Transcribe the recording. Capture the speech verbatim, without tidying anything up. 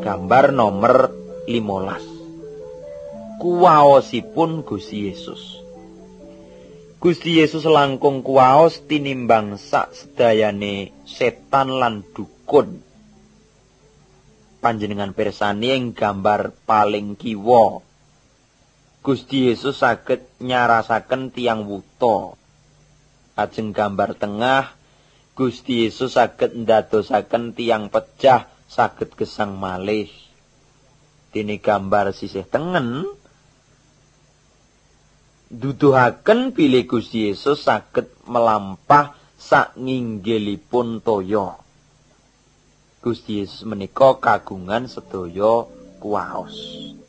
Gambar nomor limolas. Kuwaosipun Gusti Yesus. Gusti Yesus langkung kuwaos tinimbang sak sedayane setan lan dukun. Panjenengan pirsani ing gambar paling kiwa. Gusti Yesus saged nyarasaken tiyang wuta. Ajeng gambar tengah, Gusti Yesus saged ndadosaken tiyang pejah saged gesang malih. Dene gambar sisih tengen duduhaken bilih Gusti Yesus saged melampah sak nginggilipun toya. Gusti Yesus menika kagungan sedaya kuwaos.